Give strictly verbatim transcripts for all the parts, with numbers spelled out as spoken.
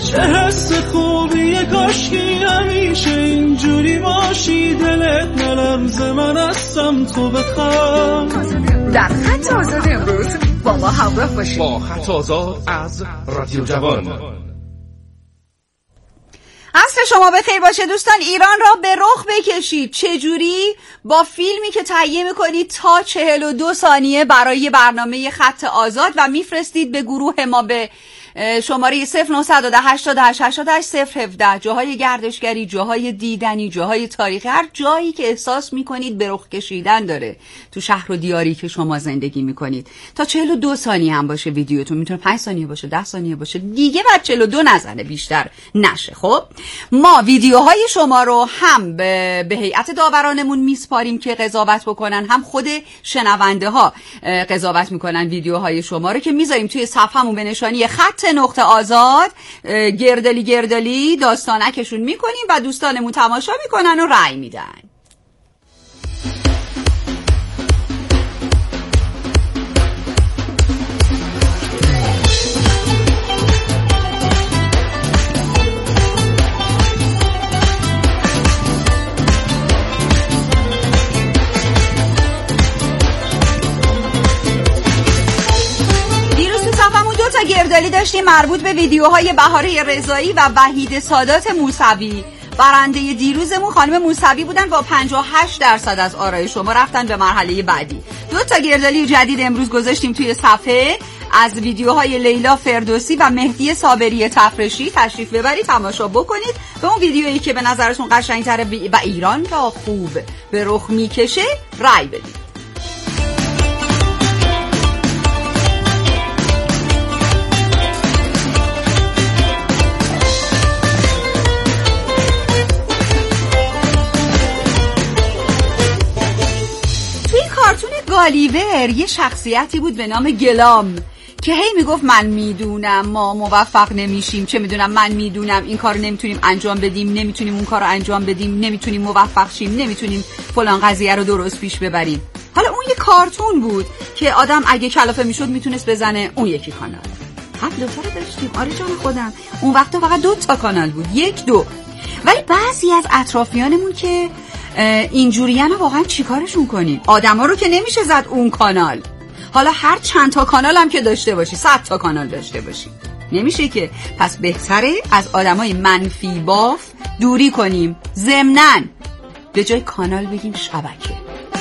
چه حس خوبیه، کاشکی همیشه اینجوری باشی، دلت نلرزه من هستم تو بخوام. در خط آزاد امروز با ما همراه باشید. با خط آزاد از رادیو جوان. عصر شما بخیر باشه دوستان. ایران را به رخ بکشید. چجوری؟ با فیلمی که تهیه میکنید تا چهل و دو ثانیه برای برنامه خط آزاد و میفرستید به گروه ما به شماره صفر نه یک هشت هشت هشت هشت صفر یک هفت. جاهای گردشگری، جاهای دیدنی، جاهای تاریخی، هر جایی که احساس میکنید به رخ کشیدن داره تو شهر و دیاری که شما زندگی میکنید. تا چهل و دو ثانیه هم باشه ویدیوتون، میتونه پنج ثانیه باشه، ده ثانیه باشه، دیگه بعد چهل و دو نزنه، بیشتر نشه. خب ما ویدیوهای شما رو هم به, به هیئت داورانمون میسپاریم که قضاوت بکنن، هم خود شنونده ها قضاوت میکنن ویدیوهای شما رو که میذاریم توی صفحمون به نشانی خط نقطه آزاد. گردلی گردلی داستانکشون میکنیم و دوستانمون تماشا میکنن و رأی میدن. گردالی داشتیم مربوط به ویدیوهای بهاره رضایی و وحید سادات موسوی. برنده دیروزمون خانم موسوی بودن با پنجاه و هشت درصد از آرای شما رفتن به مرحله بعدی. دو تا گردالی جدید امروز گذاشتیم توی صفحه از ویدیوهای لیلا فردوسی و مهدی صابری تفرشی. تشریف ببرید تماشا بکنید به اون ویدیویی که به نظرتون قشنگ‌تره و ایران را خوب به رخ میکشه رأی بدید. گالیور یه شخصیتی بود به نام گلام که هی میگفت من میدونم ما موفق نمیشیم، چه میدونم من میدونم این کار نمیتونیم انجام بدیم، نمیتونیم اون کار رو انجام بدیم، نمیتونیم موفق شیم، نمیتونیم فلان قضیه رو درست پیش ببریم. حالا اون یه کارتون بود که آدم اگه کلافه میشد میتونست بزنه اون یکی کانال. هم دوتا رو داشتیم. آره جان خودم اون وقتا فقط دو تا کانال بود، یک دو. ولی بعضی از اطرافیانمون که اینجوریانه واقعا چیکارشون کنیم؟ آدما رو که نمیشه زد اون کانال. حالا هر چند تا کانال هم که داشته باشی، صد تا کانال داشته باشی، نمیشه که. پس بهتره از آدمای منفی باف دوری کنیم. ضمناً به جای کانال بگیم شبکه.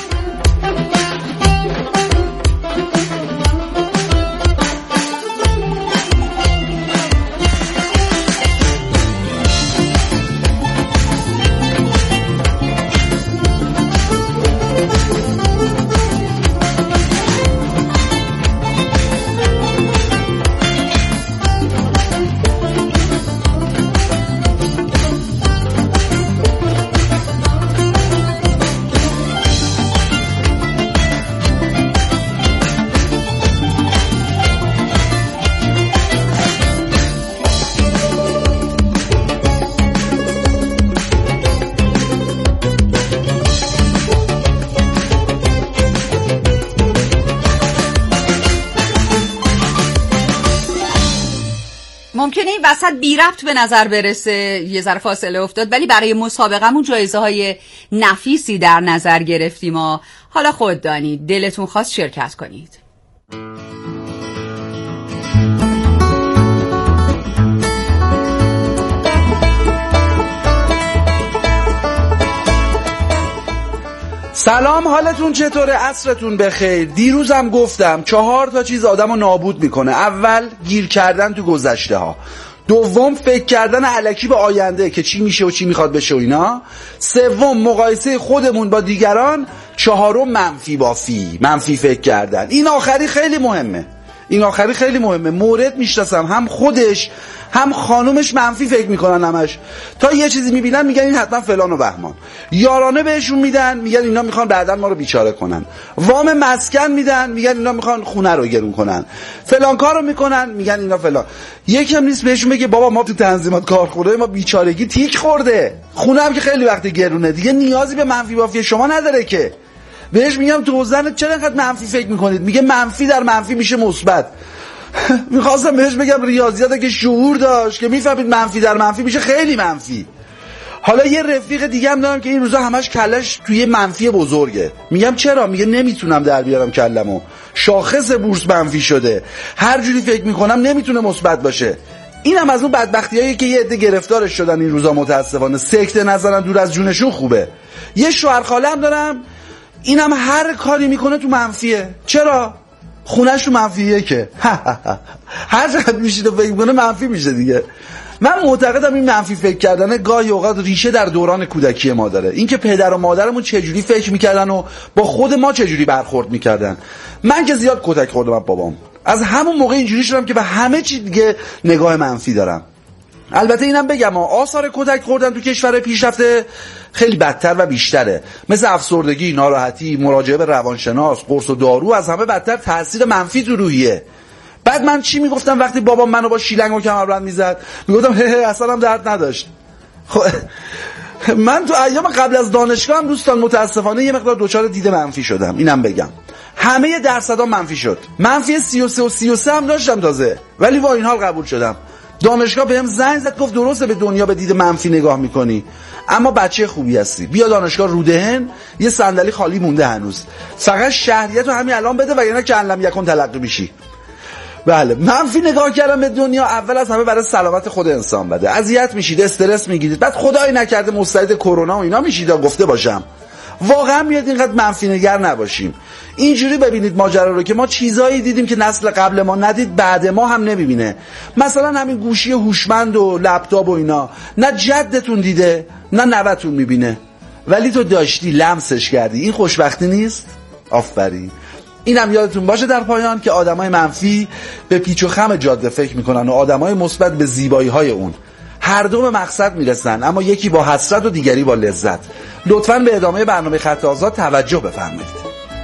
ممکنه این وسط بی ربط به نظر برسه، یه ذره فاصله افتاد، ولی برای مسابقمون جایزه های نفیسی در نظر گرفتیم و حالا خود دانید دلتون خواست شرکت کنید. سلام، حالتون چطوره؟ عصرتون بخیر. دیروزم گفتم چهار تا چیز آدمو نابود میکنه. اول گیر کردن تو گذشته ها، دوم فکر کردن الکی به آینده که چی میشه و چی میخواد بشه و اینا، سوم مقایسه خودمون با دیگران، چهارم منفی بافی، منفی فکر کردن. این آخری خیلی مهمه، این آخری خیلی مهمه. مورد میشناسم هم خودش هم خانومش منفی فکر میکنن همش، تا یه چیزی میبینن میگن این حتما فلان و بهمان. یارانه بهشون میدن میگن اینا میخوان بعداً ما رو بیچاره کنن. وام مسکن میدن میگن اینا میخوان خونه رو گرون کنن. فلان کارو میکنن میگن اینا فلان. یکم نیست بهشون بگه بابا ما تو تنظیمات کارخونه ما بیچارگی تیک خورده، خونه هم که خیلی وقت گرونه، دیگه نیازی به منفی بافی شما نداره که. بهش میگم تو زنت چرا اینقدر منفی فکر میکنید؟ میگه منفی در منفی میشه مثبت. میخواستم بهش بگم ریاضیات اگه شعور داشت که میفهمید منفی در منفی میشه خیلی منفی. حالا یه رفیق دیگه هم دارم که این روزا همش کلش توی منفی بزرگه. میگم چرا؟ میگه نمیتونم در بیارم کلمو، شاخص بورس منفی شده، هر جوری فکر میکنم نمیتونه مثبت باشه. اینم از اون بدبختیایی که یه عده گرفتارش شدن این روزا متاسفانه، سکته نزنن دور از جونشون خوبه. یه شوهر خاله هم دارم، اینم هر کاری میکنه تو منفیه. چرا؟ خونه‌ش تو منفیه که هر چقدر میشید و فکر میکنه منفی میشه دیگه. من معتقدم این منفی فکر کردن گاهی اوقات ریشه در دوران کودکی ما داره. اینکه پدر و مادرمون چجوری فکر میکردن و با خود ما چجوری برخورد میکردن. من که زیاد کتک خوردم از بابام، از همون موقع اینجوری شدم که به همه چی دیگه نگاه منفی دارم. البته اینم بگم آثار کتک خوردن تو کشور پیشرفته خیلی بدتر و بیشتره، مثل افسردگی، ناراحتی، مراجعه به روانشناس، قرص و دارو، از همه بدتر تاثیر منفی تو روحیه. بعد من چی میگفتم وقتی بابام منو با شیلنگ و کمربند میزد؟ میگفتم هه هه اصلا هم درد نداشت. خب من تو ایام قبل از دانشگاه هم دوستان متاسفانه یه مقدار دچار دید منفی شدم. اینم بگم همه درصدا منفی شد. منفی سی و سه و سی و سه هم داشتم تازه، ولی با این حال قبول شدم. دانشگاه بهم زنگ زد گفت درسته به دنیا به دید منفی نگاه میکنی، اما بچه خوبی هستی، بیا دانشگاه رودهن، یه صندلی خالی مونده هنوز، فقط شهریت رو همین الان بده وگرنه که علم یکن تلقی میشی. بله، منفی نگاه کردم به دنیا اول از همه برای سلامت خود انسان بده. اذیت میشید، استرس میگیرید، بعد خدای نکرده مستعد کرونا و اینا میشید. گفته باشم واقعا میاد اینقدر منفی نگر نباشیم. اینجوری ببینید ماجرا رو که ما چیزایی دیدیم که نسل قبل ما ندید، بعد ما هم نمیبینه. مثلا همین گوشی هوشمند و لپتاپ و اینا، نه جدتون دیده نه نوتون میبینه، ولی تو داشتی، لمسش کردی. این خوشبختی نیست؟ آفرین. اینم یادتون باشه در پایان که آدمای منفی به پیچ و خم جاده فکر میکنن و آدمای مثبت به زیبایی های اون. هر دو به مقصد میرسن، اما یکی با حسرت و دیگری با لذت. لطفاً به ادامه برنامه خط آزاد توجه بفرمایید.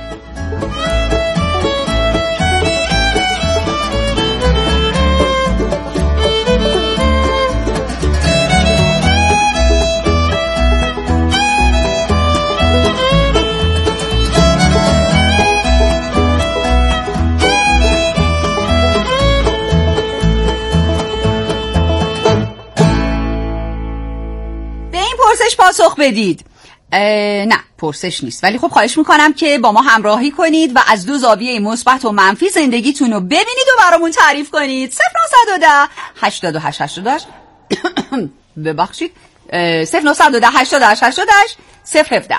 پرسش پاسخ بدید. نه پرسش نیست، ولی خب خواهش میکنم که با ما همراهی کنید و از دو زاویه مثبت و منفی زندگیتون رو ببینید و برامون تعریف کنید. صفر نهصد و ده هشتاد و هشت هشتاد و هشت ببخشید صفر نهصد و ده هشتاد و هشت هشتاد و هشت صفر هفده.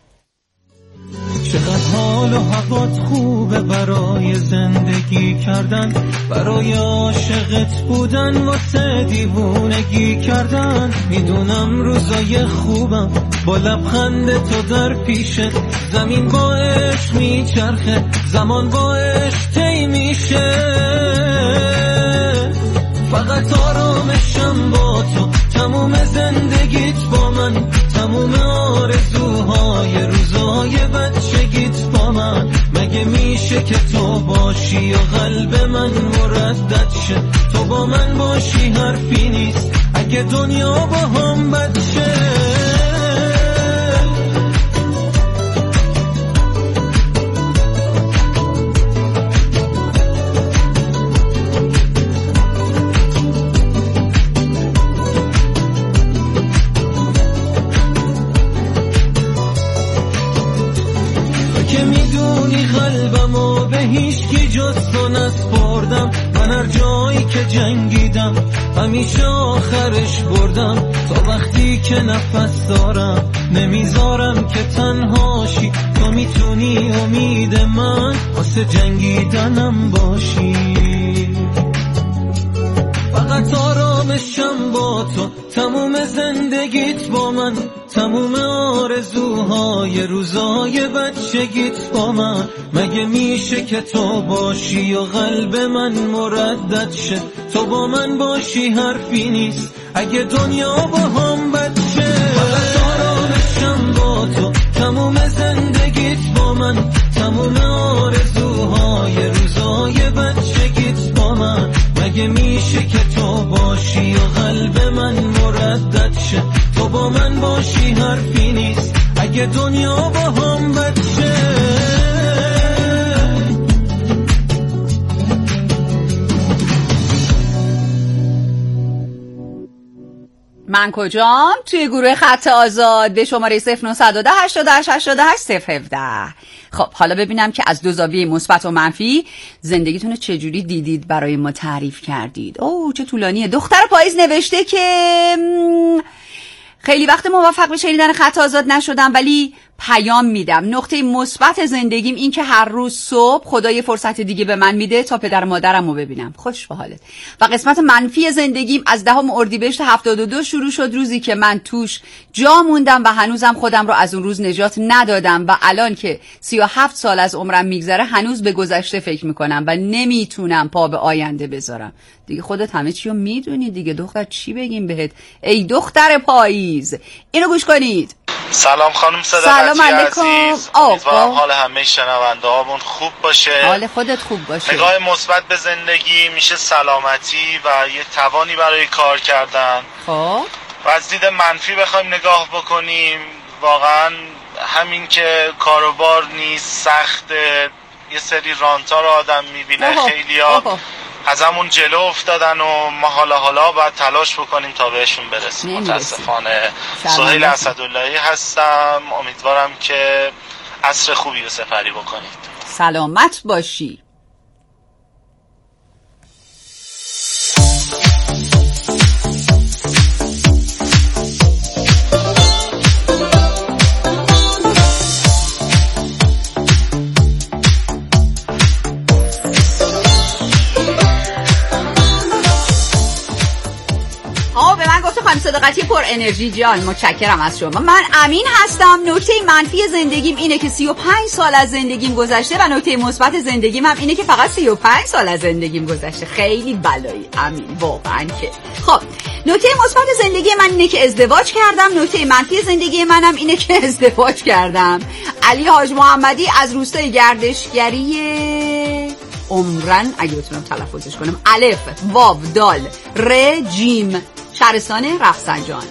چقدر حال و هوات خوبه برای زندگی کردن، برای عاشقت بودن، واسه دیوونگی کردن. میدونم روزای خوبم با لبخند تو در پیشه، زمین با عشق میچرخه، زمان با عشق طی میشه. فقط آرامشم با تو، تموم زندگیت با من، تموم آرزوهای روزای بچگیت با من. مگه میشه که تو باشی و قلب من مردد شه؟ تو با من باشی حرفی نیست اگه دنیا با هم بد شه. قلبمو به هیچ کی جز تو نسپردم، من هر جایی که جنگیدم همیشه آخرش بردم. تا وقتی که نفس دارم نمیذارم که تنهاشی، تو میتونی امید من واسه جنگیدنم باشی. فقط آرامشم با تو، تموم زندگیت با من، تموم آرزوهای روزای بچگیت با من. مگه میشه که تو باشی و قلب من مردد شه؟ تو با من باشی حرفی نیست اگه دنیا با هم بد شه. فقط آرامشم با تو، تموم زندگیت با من، تموم آرزوهای روزای بچگیت با من. مگه میشه که تو باشی و قلب من مردد شه؟ تو با من باشی حرفی نیست اگه دنیا با هم بد شه. من کجام؟ توی گروه خط آزاد به شماره صفر نه یک صفر هشت هشت هشت هشت صفر یک هفت. خب حالا ببینم که از دو زاویه مثبت و منفی زندگیتون رو چجوری دیدید، برای ما تعریف کردید. اوه چه طولانیه. دختر پاییز نوشته که خیلی وقت موفق به شنیدن خط آزاد نشدم ولی پیام میدم. نقطه مثبت زندگیم این که هر روز صبح خدا یه فرصت دیگه به من میده تا پدر مادرم رو ببینم. خوش به حالت. و قسمت منفی زندگیم از دهم اردیبهشت هفتاد و دو شروع شد، روزی که من توش جا موندم و هنوزم خودم رو از اون روز نجات ندادم و الان که سی و هفت سال از عمرم میگذره هنوز به گذشته فکر میکنم و نمیتونم پا به آینده بذارم. دیگه خودت همه چی رو میدونی دیگه دختر، چی بگیم بهت ای دختر پاییز. اینو گوش کنید. سلام خانم صداقتی عزیز، امیدوارم حال همه شنونده هامون خوب باشه. حال خودت خوب باشه. نگاه مثبت به زندگی میشه سلامتی و یه توانی برای کار کردن. خب و از دید منفی بخوایم نگاه بکنیم، واقعا همین که کاروبار نیست، سخته، یه سری رانتا رو آدم میبینه، خیلیا از همون جلو افتادن و ما حالا حالا باید تلاش بکنیم تا بهشون برسیم. متاسفانه. سهیل اسداللهی هستم، امیدوارم که عصر خوبی رو سپری بکنید. سلامت باشی. خانم صداقتی پر انرژی جان، متشکرم از شما. من امین هستم. نکته منفی زندگیم اینه که سی و پنج سال از زندگیم گذشته و نکته مثبت زندگیم هم اینه که فقط سی و پنج سال از زندگیم گذشته. خیلی بلایی امین واقعا که. خب نکته مثبت زندگی من اینه که ازدواج کردم، نکته منفی زندگی منم اینه که ازدواج کردم. علی حاج محمدی از روستای گردشگری عمرن، اگه بتونم تلفظش کنم، الف واو دال ر جیم، شهرستان رفسنجان.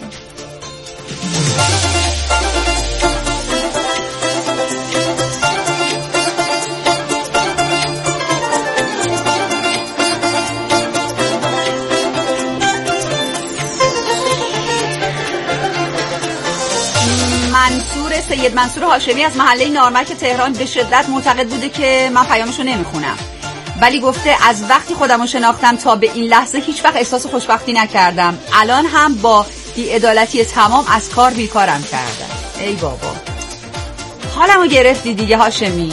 منصور سید منصور هاشمی از محله نارمک تهران به شدت معتقد بوده که من پیامشو نمیخونم، ولی گفته از وقتی خودمو شناختم تا به این لحظه هیچ وقت احساس خوشبختی نکردم. الان هم با بی‌عدالتی تمام از کار بیکارم کردم. ای بابا حالمو گرفتی دیگه هاشمی.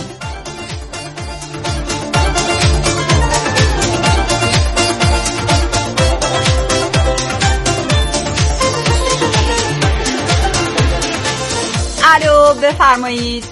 الو بفرمایید.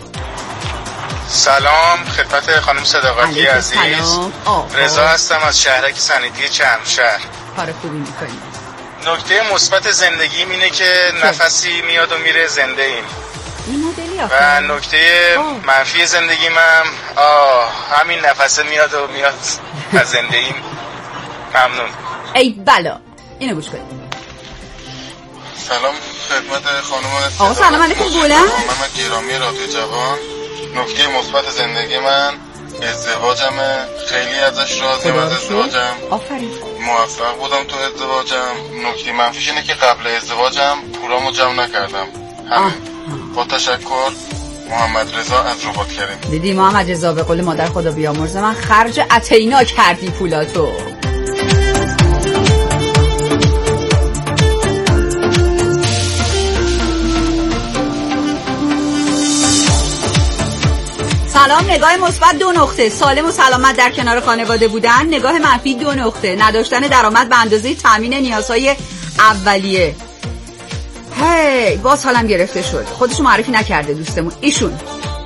سلام خدمت خانم صداقتی عزیز. رضا هستم از شهرک صنعتی چرمشهر. کار خوبی میکنید. نکته مثبت زندگیم اینه که نفسی میاد و میره زنده ایم. این مدلی آخه. و نکته منفی زندگیم هم آه همین نفسه میاد و میاد از زنده ایم. ممنون. ای بلا اینو گوش کنید. سلام خدمت خانم آقا سلام علیکم بلند. من گرامی رادیو جوان. نکته مثبت زندگی من ازدواجمه، خیلی ازش راضیم از ازدواجم. آفرین. موفق بودم تو ازدواجم. نکته منفیش اینه که قبل ازدواجم پولامو جمع نکردم. همین. با تشکر. محمد رضا از رباط کریم. دیدی محمد رضا به قول مادر خدا بیامرزه من خرج اتینا کردی پولاتو. سلام. نگاه مثبت دو نقطه، سالم و سلامت در کنار خانواده بودن. نگاه منفی دو نقطه، نداشتن درآمد به اندازه تامین نیازهای اولیه. هی باز حالم گرفته شد. خودشو معرفی نکرده دوستمون ایشون.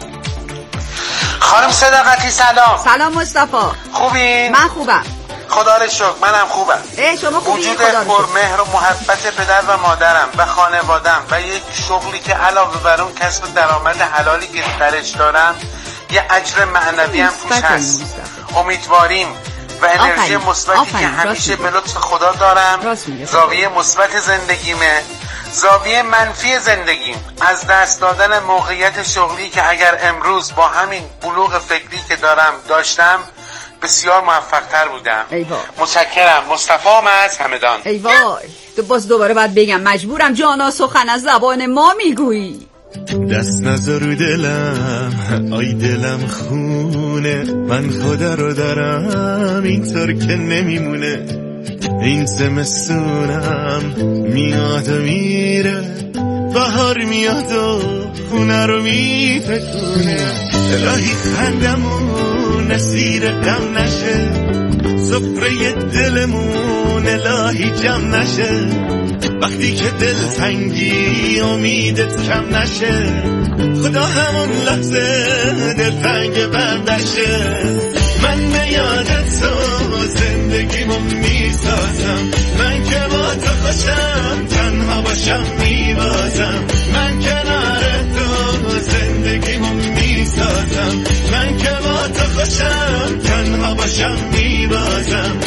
خانم صداقتی سلام. سلام مصطفی. خوبی؟ من خوبم خدا رو شکر. منم خوبم. اه شما خوبی؟ وجود پرمهر و محبت پدر و مادرم و خانوادم و یک شغلی که علاوه بر اون کسب درآمد حلالی که درش دارم یه اجر معنوی هم توش هست. امیدواریم و انرژی مثبتی که همیشه به لطف خدا دارم. زاویه مثبت زندگیمه. زاویه منفی زندگیم از دست دادن موقعیت شغلی که اگر امروز با همین بلوغ فکری که دارم داشتم بسیار موفق‌تر بودم. ای وای. متشکرم. مصطفی از همدان. ای وای، تو باز دوباره باید بگم مجبورم جانا سخن از زبان ما میگویی. دست نذار رو دلم، آی دلم خونه، من خدا رو دارم اینطور که نمیمونه. این زمستونم میاد و میره، بهار میاد و خونه رو میفکونه. الهی خندمون اسیر غم نشه، سفره دلمون الهی جمع نشه. وقتی که دل تنگی امیدت کم نشه، خدا همون لحظه دل تنگ بردشه. من به یادت تو زندگیمو میسازم، من که با تو خوشم تنها باشم میبازم. من کنار تو زندگیمو میسازم، من که با تو خوشم تنها باشم میبازم.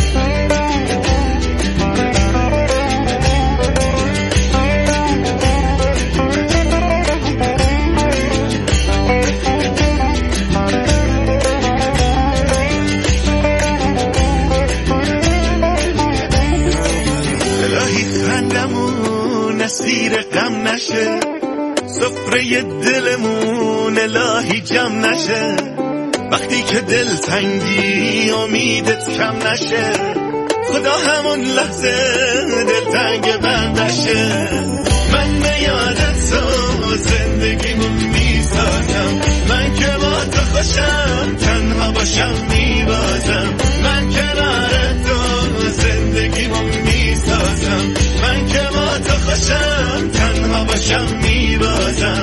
اسیر غم نشه، سفره دلمون الهی جمع نشه. وقتی که دل تنگی امیدت کم نشه، خدا همون لحظه دل تنگ بردشه. من به یادت تو زندگیمو میسازم، من که با تو خوشم تنها باشم میبازم. من کنار تو زندگیمو میسازم، من که با تو خوشم تنها باشم میبازم.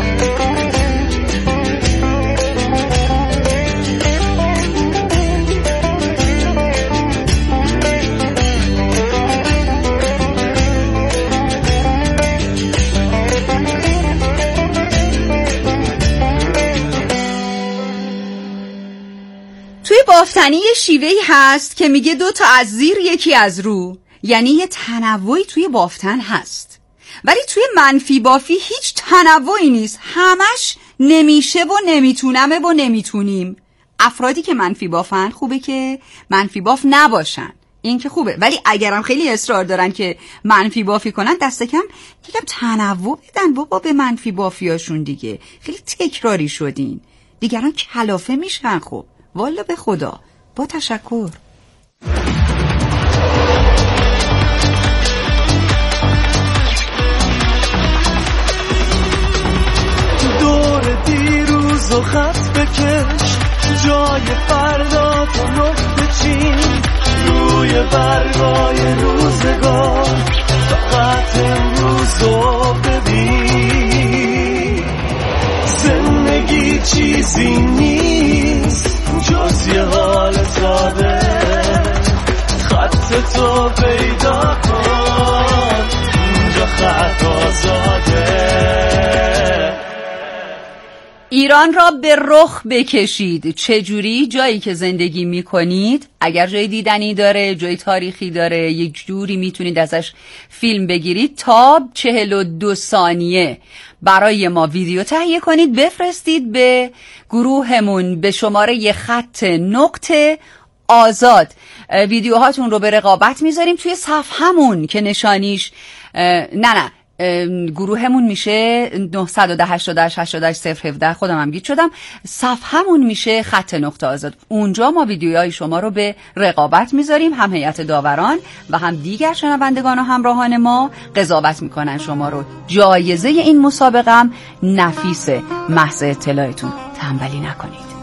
توی بافتنی یه شیوهی هست که میگه دو تا از زیر یکی از رو، یعنی یه تنوعی توی بافتن هست. ولی توی منفی بافی هیچ تنوعی نیست، همش نمیشه و نمیتونمه و نمیتونیم. افرادی که منفی بافن خوبه که منفی باف نباشن، این که خوبه. ولی اگرم خیلی اصرار دارن که منفی بافی کنن، دست کم یکم تنوع بدن بابا به منفی بافیاشون دیگه. خیلی تکراری شدین، دیگران کلافه میشن. خب والا به خدا، با تشکر. دور دیروز و خط بکش، جای فردا تو نقطه چین، روی برگای روزگار فقط امروز رو ببین. زندگی چیزی نیست جز یه حال ساده، خط تو پیدا کن اونجا خط آزاده. ایران را به رخ بکشید. چجوری؟ جایی که زندگی میکنید اگر جای دیدنی داره، جای تاریخی داره، یک جوری میتونید ازش فیلم بگیرید، تا چهل و دو ثانیه برای ما ویدیو تهیه کنید، بفرستید به گروهمون به شماره یه خط نقطه آزاد. ویدیوهاتون رو به رقابت میذاریم توی صفحمون که نشانیش نه نه گروهمون میشه نه یک صفر هشت هشت هشت صفر یک هفت. خودم هم گیج شدم. صفحمون میشه خط نقطه آزاد. اونجا ما ویدیوهای شما رو به رقابت میذاریم، هم هیئت داوران و هم دیگر شنوندگان و همراهان ما قضاوت میکنن شما رو. جایزه این مسابقه هم نفیسه. محض اطلاعتون، تنبلی نکنید.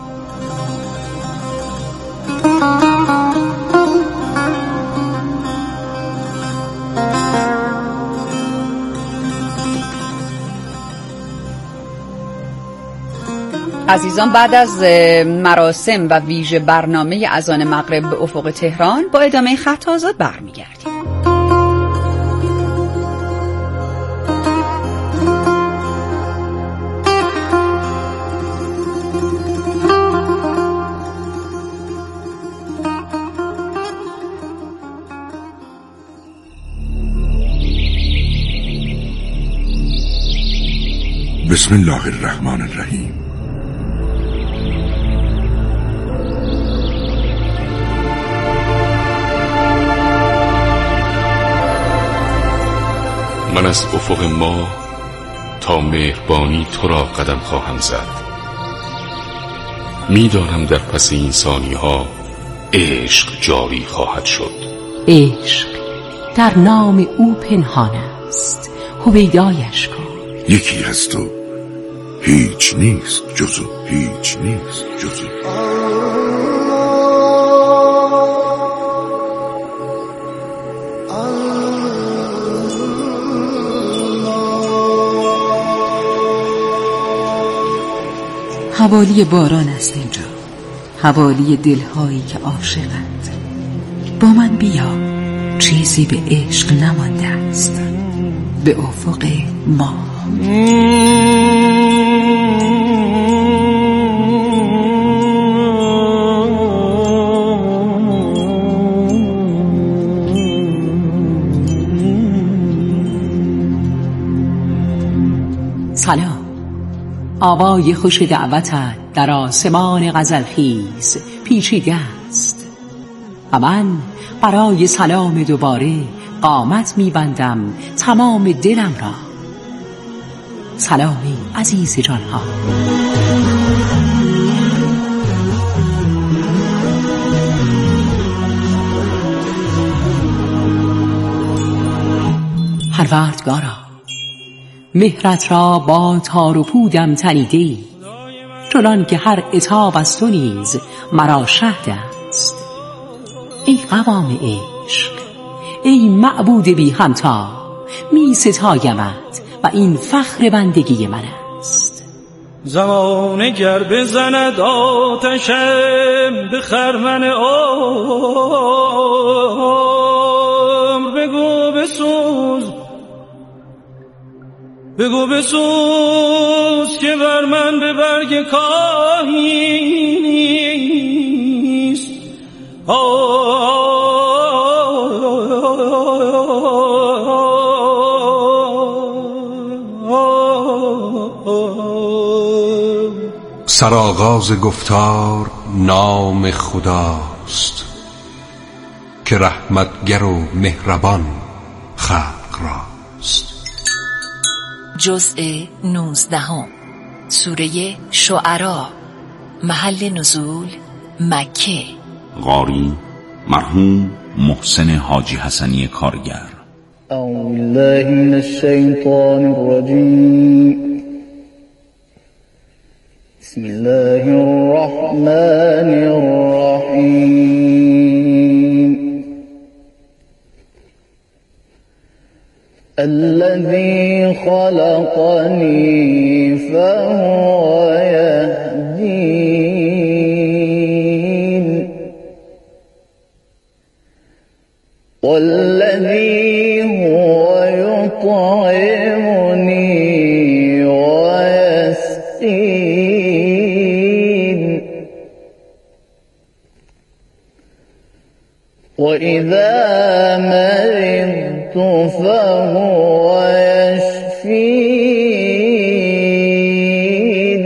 عزیزان، بعد از مراسم و ویژه برنامه اذان مغرب به افق تهران با ادامه خط آزاد برمیگردیم. بسم الله الرحمن الرحیم. من از افق ما تا مهربانی تو را قدم خواهم زد. میدانم در پس این ثانیه ها عشق جاری خواهد شد. عشق در نام او پنهان است، هویدایش کن. یکی هست و هیچ نیست جزو هیچ نیست جزو حوالی باران است اینجا، حوالی دلهایی که عاشقند. با من بیا، چیزی به عشق نمانده است، به افق ما. سلام، آوای خوش دعوتت در آسمان غزلخیز پیچیده است و من برای سلام دوباره قامت میبندم تمام دلم را. سلامی عزیز جانها. پروردگارا، مهرت را با تار و پودم تنیدی، چنان که هر عتاب از تو نیز مرا شهد است. ای قوام عشق، ای معبود بی همتا، می ستایمت و این فخر بندگی من است. زمانه گر بزند آتشم به خرمن عمر، بگو بسوز بگو بسوز که بر من به برگ کاهی نیست. سرآغاز گفتار نام خداست که رحمتگر و مهربان خلق راست. جزء نوزدهم، سوره شعراء، محل نزول مکه. قاری مرحوم محسن حاجی حسنی کارگر. اعوذ بالله من الشیطان الرجیم. بسم الله الرحمن الرحیم. الذي خلقني فهو يهدين والذي هو يطعمني ويسقين وإذا مرضت فهو يشفين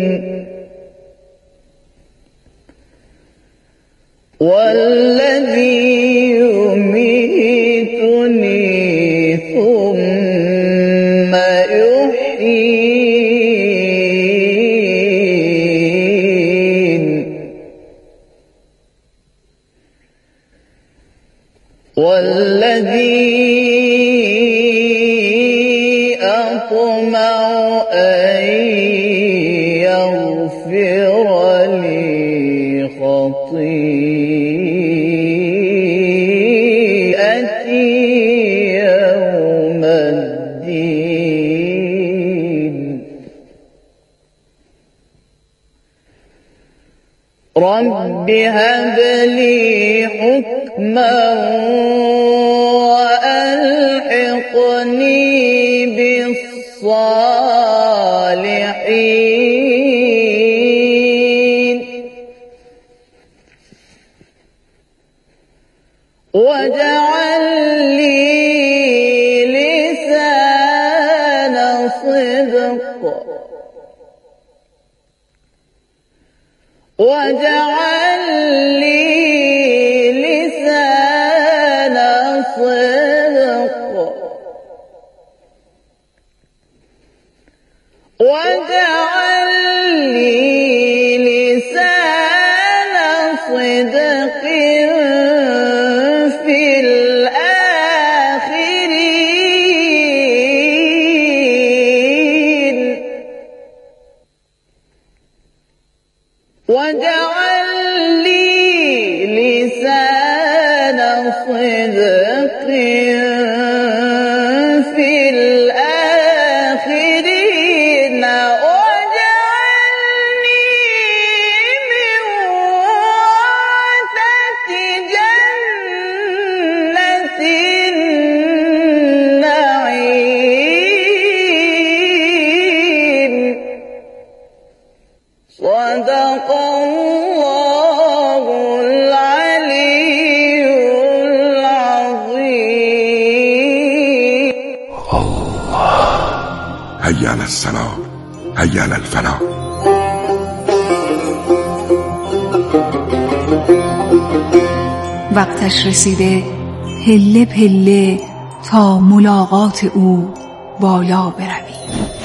والذي يميتني ثم يحيين والذي أطمع أن يغفر لي خطيئتي يوم الدين. رب هب لي حكما وألحقني بالصالحين واجعل لي لسان صدق واجعل لي لسان صدق واجعل لي لسان صدق في الآخرين واجعل لي لسان صدق في الآخرين واجعلني من ورثة جنة النعيم. صدق الله العلي العظيم. هيا على الصلاة، هيا على الفلاح. وقتش رسیده پله پله تا ملاقات او بالا بروی.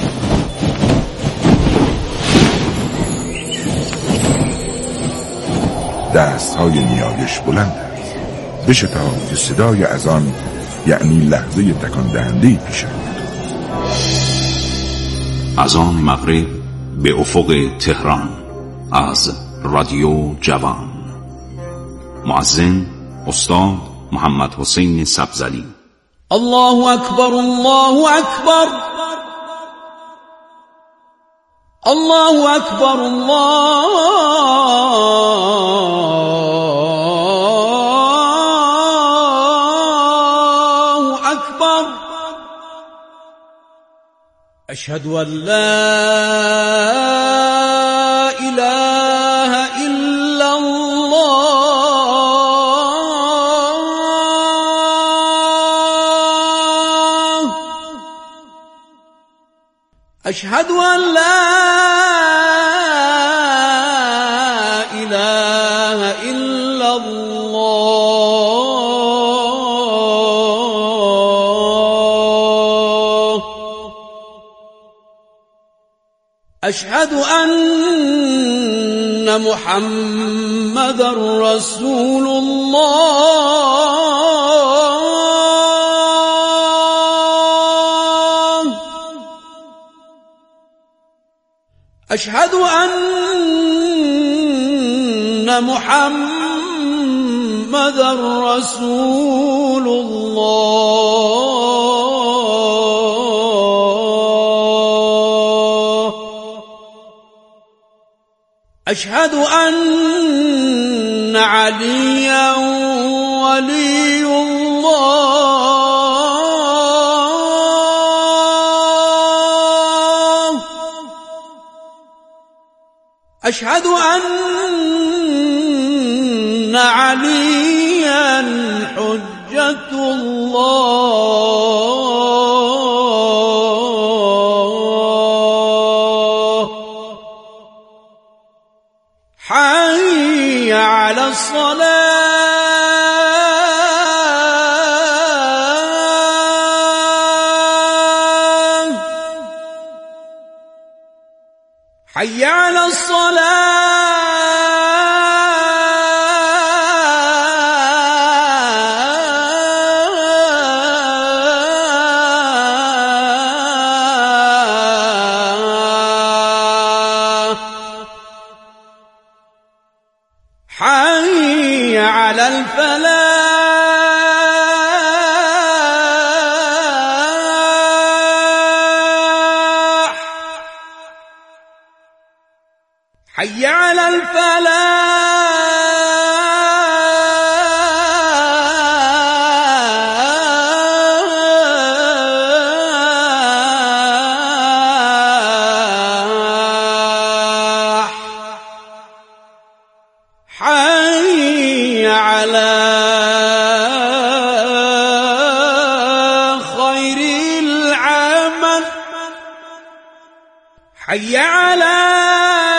دست های نیایش بلند است، بشتاب که صدای اذان یعنی لحظه تکان دهنده پیش آید. اذان مغرب به افق تهران از رادیو جوان. مؤذن استاد محمد حسین سبزلی. الله اکبر، الله اکبر، الله اکبر، الله اکبر. اشهد ان لا اله الا الله. اشهد ان لا اله الا الله. اشهد ان محمد رسول الله. اشهد ان محمد رسول الله. اشهد ان عليا ولي الله. اشهد ان عليا حجة الله. حي على الصلاة، حي على الصلاة، حي على الفلاح، حي على الفلاح، حي على خير العمل، حي على